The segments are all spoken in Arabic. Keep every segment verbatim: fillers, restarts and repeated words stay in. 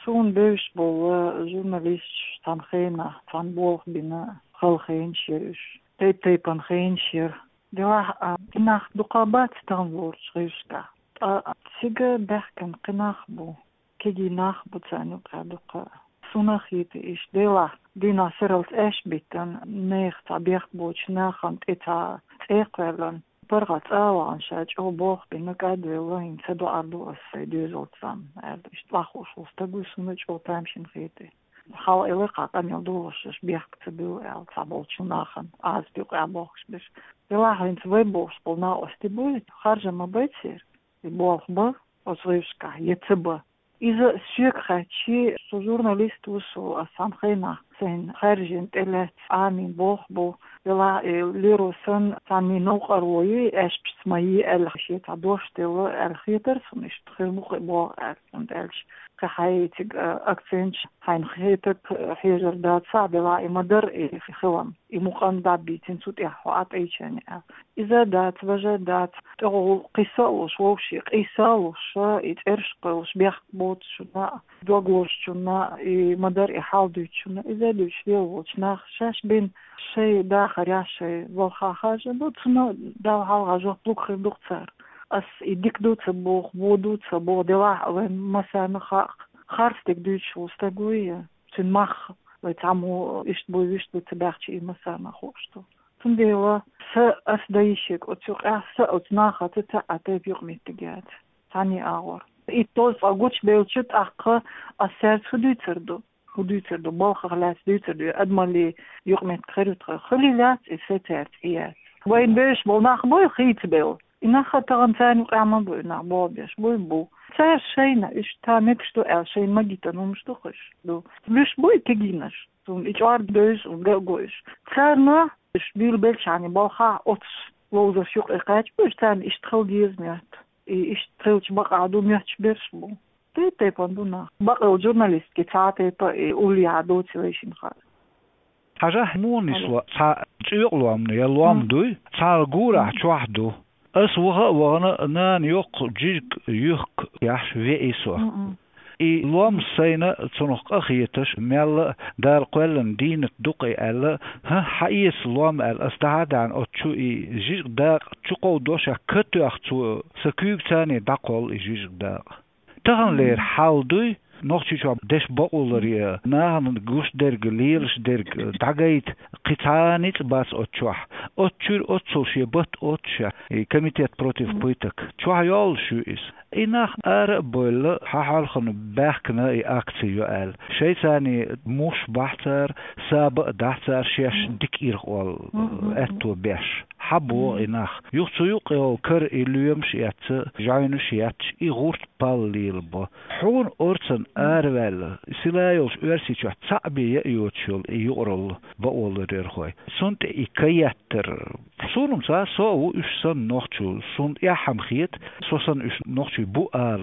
سون بيش بو جورناليست تنخينا تنبوخ بنا خلخين شيرش تيب تيبان خين شير دوا قناخ دقابات تنظور شغيشكا تيجا بحكن قناخ بو كيجي ناخ بو تانو قادوقا سوناخيت إيش ديلا دينا سرلت إيش بيتن نيخ تابيخ بوش ناخن إتا تيقلن برغت آوان شاج أو بوخ بينك أدويلا ينسدو أردو أسي دوزول تسام إيش تلاخوش وستقو سونج أو تامشين خيتي حاول إلقا قام يلدوش بيخ تبو أو تابولشو ناخن آز بيق أبوخش بيش ديلا هينت ويبوش بلنا أستيبوي خارجة ما بيتسير يبوخ با أصغيشكا يتبا إذا سيك خاتشي سو جورناليست وسو أسامخينا سين خارجين تلات آمين بوخ بو يلا ليرو سن تاني نوقر وي اش بسمايي الخشي تعدوش تيو الخيتر سنش تخيل مخي بو أرسنت ألش كحياتك أكسنش هين خيتك حيجر دات صعب لا إمدر إيه في خوام إمقان دابي تنسوت إحوات إيشاني إذا دات بجا دات تغو قيساوش ووشي قيساوش إترش قوش بيخ بوت شنا دوغوش شنا إمدر إحالدوش شنا إذا دوش ليوش ناخ شاش بين شيء داخل يا شيء والخا حاجة دوتنا دا حاجة جو بلوك خير دوتر أس يديك دوت بوخ بودوت بو دواء وين مثلا خا خارستك دوش وستقوية تنمخ ويتعمو إيش بو إيش بو تبعتي مثلا خوشتو تنديوا س أس دايشك وتسوق أس أتناخة تتعتي بيقمي تجات تاني أور إتوز أقولش بيوتشت أخ أسير خديتردو خديتردو بالخ خلاص ديتردو أدمالي يقمي تخريط خليلات إفتات إياه وين بيش بولناخ بوي خيت بيو إناخ تغن ثاني وقعمل بو إناخ بو بيش بوي بو سير شينا إيش تامكش دو أل شين ما جيتا نومش دوخش دو بيش بوي تجينش تون إيش عارد بيش وقاقوش تخارنا إيش بيل بيلش عني بالخا أطس لوزا شوق إقاج بيش تاني إيش تخل ديز ميات إيش تخلش بقى عدو مياتش بيرش بو تي تي باندونا بقى الجورناليست كي تعطي بقى أولي عدو تليشين خال حاجة موني سوا تا تيقلو من يلوام دوي تا غورا تشوحدو اس وغا وغنا نان يوق جيك يوق ياش في إسوا إي لوام سينا تنوق أخيتش ميال دار قولن دين دقي ألا ها حقيس لوام أل استعادان أتشو إي جيك دار تشقو دوشا كتو أختو سكيب تاني داقول إي جيك دار تغن لير حال دوي نوختي شو دش بقولري ناهن جوش درج ليرش درج دعيت قطانيت باس أتشوح أتشور أتشوشي بات أتشا كميتيات بروتيف بيتك شو يال شو إس إناخ أر بول حال خن بحكنا إي أكسيو أل شيء ثاني مش بحتر سابق دحتر شيش ديك إيرقول أتو بيش حبو إناخ يوتو يوقيو كر إليوم شيات جاينو شيات إغورت بالليلبو حون أورتن أرول سلايوش أرسيشو تعبي يوتشول يورل بقول ريرخوي سنت إكياتر سونم سا سو إشسن نوختشول سنت يحمخيت سوسن إش نوختشو بؤال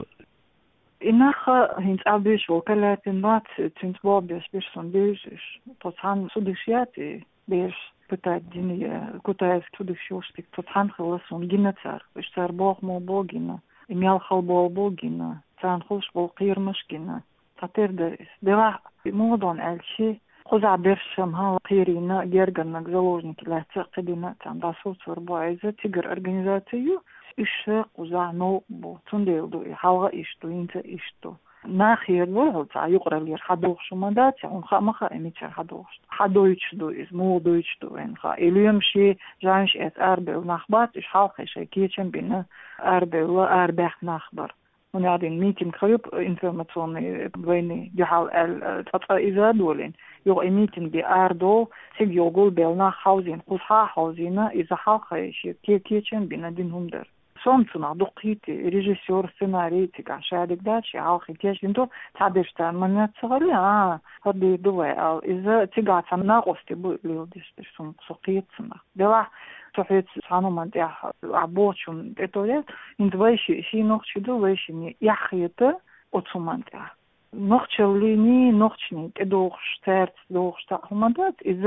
إناخ هنت أبيش وكالات النات تنت بابيش بيش سن بيشش تطعن سودشياتي بيش بتاع الدنيا كتاز سودشيوشتك تطعن خلصون جنتار بيشتار بوغ مو بوغينا إميال خل بو بوغينا تان خوش بو قير مشكينا تطير دارس دواء موضوع الشي خزع برشم ها قيرينا جيرجنا جزوجنك لا تقدينا تان داسوت وربو عايزة تجر أرجنزاتيو إيش قزع نو بو تنديل دو حلقة إيشتو إنت إيشتو ناخير ورهل تاع يقرأ لي حدوخ شو مدات يعني خا ما خا إميتشر حدوخ حدويتش دو إز مو دويتش دو إن خا إليوم شي جانش إت أربع ونخبات إيش حلقة شيء كيتشن بينا أربع ولا أربع نخبر ونعدين ميتين خيوب إنفورماتيوني بيني جحال ال تطا إذا دولين يو ميتين بأردو سيج يقول بيلنا حوزين قصها حوزينا إذا حلقة شيء كي كيتشن بينا دينهم در سومتنا دقيتي ريجيسور سيناري تيجا شادك داشي عاقي كيش انتو تعبيش تامنات صغري اه هدي دواء او اذا تيجا تامنا قفتي بو ليو ديش ديش سوم سقيتنا دوا صحيت سانو من تيح عبوشون اتولي انت ويشي شي نوخشي دو ويشي يحيط اوتسومان تيح نوخشوليني نوخشني تدوخش تارت دوخش تاهمدات اذا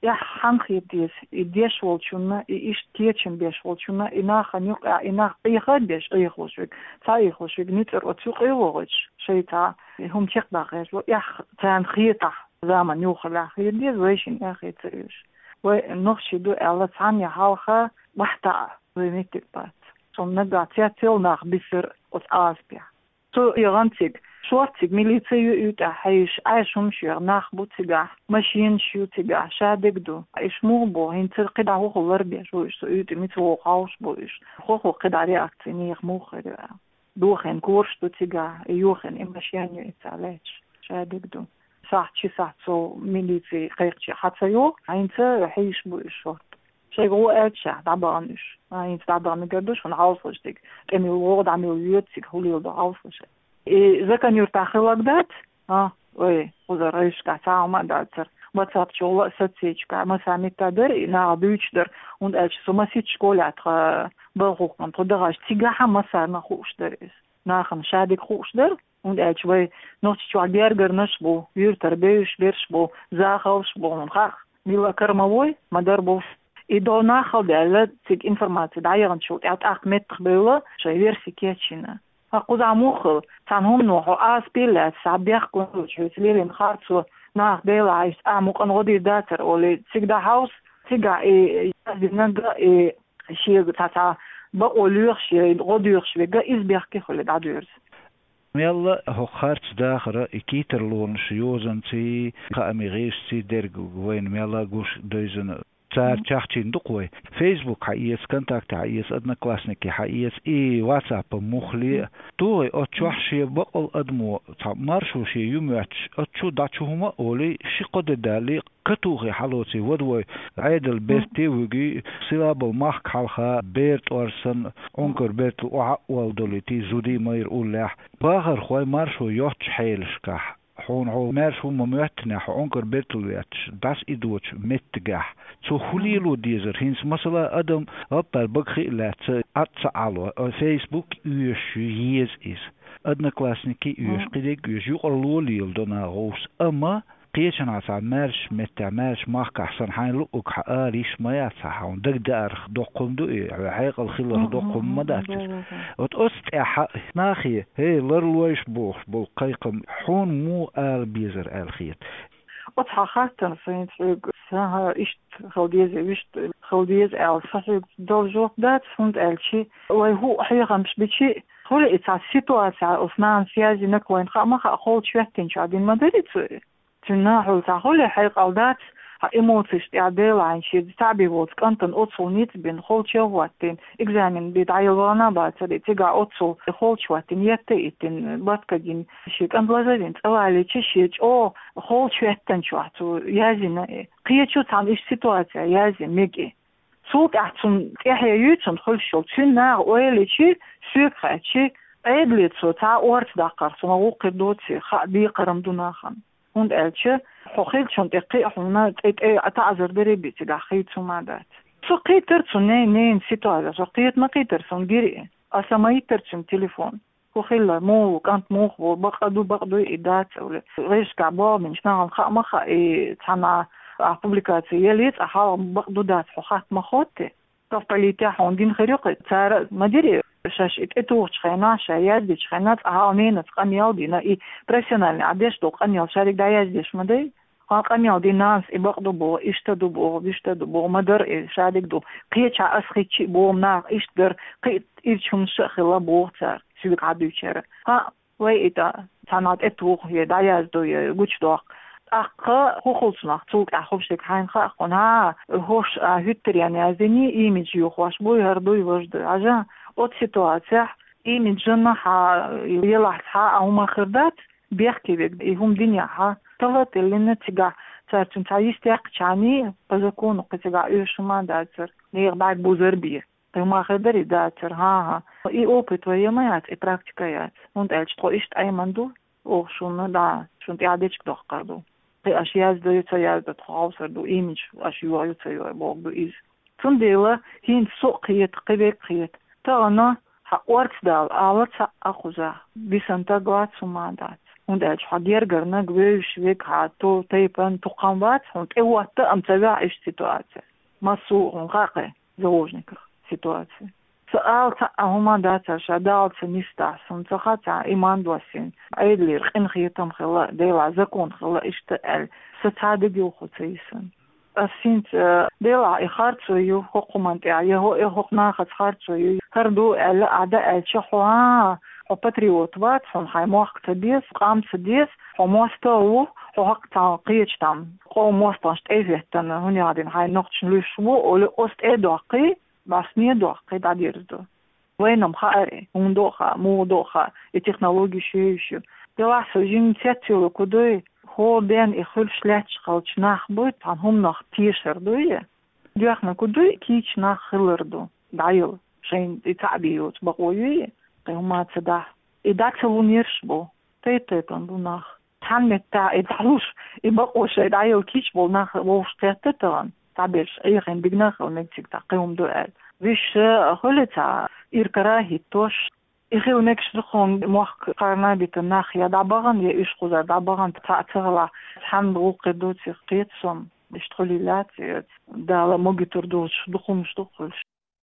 يا حنخيتيس يديش والشونا إيش تيتشن بيش والشونا إنا خنيق إنا إيخاد بيش إيخوشك تايخوشك نتر أتسوق إيوغش شيء هم تقدر غير يا تان خيطة زمان يوخلا خيدي زيشين يا خيتيش ونخشي دو على تاني حالها وحتى زينتك بات ثم نقع تياتيل ناخ بيسر أتعاسبيا تو يغانتك شورتك ميليتيو يوتا حيش عايشهم شير ناخ بوتيغا ماشين شيو تيغا شادك دو ايش مو بو هنت قدع هو غربي شو ايش يوتا ميتو قاوش بو ايش خو خو قدع رياكتيني مو خير دوخن كورش دو تيغا يوخن اماشيان يتعلاش شادك دو صح شي صح سو ميليتي خيرتي حتى يو هنت حيش بو ايش شورت شيء هو أرجع دعبانش ما ينتدعبان نقدرش ونعوضش ديك كم الوضع عمل يوتسك هو اللي يضعوضش إذا كان يرتاح لقدات ها وي وزر إيش كعساو ما داتر واتساب شغل ستيج كع ما سامي تقدر نا بيشدر und als so ما سيت شكولة ترى بروح من تقدرش تيجا ما صار ما خوش درس ناخن شادك خوش در und als وي نوت شو عبيرجر نشبو يرتر بيش بيرشبو زاخوش بو من خاخ ميلا كرموي ما دربو إذا ناخذ على تيك إنفورماتي دايرن شو تعت أخ متر بيلا شيء فيرسي كيتشينا أقول عموخل تانهم نوحو آس بيلا سابيخ كونو شو تليلين خارطو ناخ بيلا عايز أعمق أنغدي داتر أولي تيك دا هاوس تيجا إيه يزبننغا إيه شيء تاتا بقوليوخ شيء غديوخ شيء جا إزبيخ كيخولي داديرز يلا هو خارج داخل إكيتر لون شيوزن تي خاميريش تي درجو وين يلا جوش دوزن صار تشين دقوي فيسبوك حقيقة كونتاكت حقيقة أدنى كلاسنيكي حقيقة إي واتساب مخلي توي أتشوح شيء بقول أدمو مرشو شيء يومياتش أتشو داتشو هما أولي شي قد دالي كتوغي حلوتي ودوي عيدل بيرتي ويجي سلاب المحك حالها بيرت أرسن أنكر بيرت وعا والدوليتي زودي مير أولاح باغر خوي مرشو يوتش حيلشكح حون عو مارش هم ممتنع حونكر بيتلوياتش داس إدوتش متجح سو خليلو ديزر هينس مثلا أدم أبال بقخي لات أتسعالو فيسبوك يوش ييز إس أدنى كلاسنيكي يوش قديك يوش يقرلو ليل دونا غوس أما قيشن عسا مارش متع مارش ماخك أحسن حين لقوك حقاريش ما يتسحون دك دارخ دوقم دو إيه حيق الخيلة دوقم مداتش وتقصت إحا ناخي هي لرلويش بوخ بالقيقم حون مو آل بيزر آل خيط وتحا خاطر فين تفيق ساها إشت خوديز إشت خوديز آل فحيق دولجوك دات فند آلشي وهو حيقا مش بيشي خولي إتسا سيتواسا أثنان سيازي نكوين خاما خا أخول شويتين شعبين مدريد تناحل تاخلي حيق أولدات إيموتش تعديل عن شيء تعبي وات كنتن أتصل نيت بين خول شواتين إكزامين بيدعيوانا باتري تيجا أتصل خول شواتين يتيتين باتكجين شيء كان بلازين تقوالي تشيش أو خول شواتين شواتو يازين قيتشو تان إيش سيتواتيا يازين ميجي سوق أحسن إحيا يوتن خل شو تنا ويلي شيء سوق شيء أيدلت سو تا أورت دقر سو موقع دوتي خا بيقرم دوناخن und elche hochil schon der qihuna et atazar deribi tiga khit sumadat so qiter so ne ne situaza so qit ma qiter son giri asama yiter sim telefon hochil mo kant mo baqadu baqdu idat wala غيش كعبا من شنو خا ما خا تانا publikatsiya lit aha baqdu dat xat ma khote تفطليتي حوندين خريقة تار مديري شاش اتوش خينا شايد دي خينات اهامين تقنيال دينا اي بريسيونال عديش دو قنيال شارك داياج ديش مدي قنيال دي ناس يبقدو بو اشتدو بو بيشتدو بو مدر شارك دو قيتشا اسخيتشي بو منا اشتر قيت ايرشم شخلا بو تار سيبك عدو شارك ها وي اتا تانات اتوخ يا داياج دو يا گوچ دو أخا خوخلصنا توك أخوشك حين خاخون ها هوش هتر يعني أزني إيمج يخواش بوي هردوي وجد عجا أوت سيتواتيا إيمج جنة ها يلاح ها أو ما خردات بيحكي بك هم دنيا ها طلعت اللي نتجا ترتم تعيش تيقشاني بزكون قتجا إيش ما داتر نير بعد بوزربيه ما خدري داتر ها ها إي أوبت ويا ما يات إي براكتيكايات وانت ألش تقويشت أي مندو أو شو دا شو تعديش كده قادو أشياء ده يتسيا ده تخاصر دو إيمج أشياء يتسيا بوق دو إيز تنديلا هين سوق يتقبل قيت تانا حقورت دال آلت أخوزا بسنتا قوات سمادات und er hat gergerne gwösch weg hat to teipan to kambat und er hat am tsava ist Situation masu unqaqe заложниках ситуации سألت هما داتا شدالت نستعس ونتخطع إيمان دوسين أيدلي رخين خيطم خلا ديلا زكون خلا اشتقل ستعدد يوخو تيسن أسينت ديلا إخارتو يو حقو منطقة يهو إخوق ناخد خارتو يو هردو ألا أعداء الشحوها حو باتريوت بات حو حي موحق تديس قام تديس حو موستو حو حق تنقيج تام قو موستانشت إيزيهتن هوني عادين حي نقطش نلوشو أولي أست إيدوقي بس نيدوقي داديرزو وينم خاري موندوخا مودوخا التكنولوجي شيشو دلاسو جين تيتيلو كدوي هو دين إخل شلاتش خلش ناخ بويت عن هم ناخ تيشر دوية ديوخنا كدوي كيش ناخ خلردو دايل شين يتعبيوت بقوية قيومات سداح إداتلو نيرشبو تيتيبن دو ناخ تحمت تا إدعلوش إبقو شي دايل كيش بول ناخ ووش تيتتران تعبيرش أيخين بيجناخ ونكتك تقيم دوال ويش خلتا إركراهي توش إخي ونكش دخون موخ قارنا بيت الناخ يا دعبغن يا إيش قوزا دعبغن تتعتغلا حمد وقدوتي قيتسون بيشتغلي لاتي دا موجي تردوش دخون مش دخلش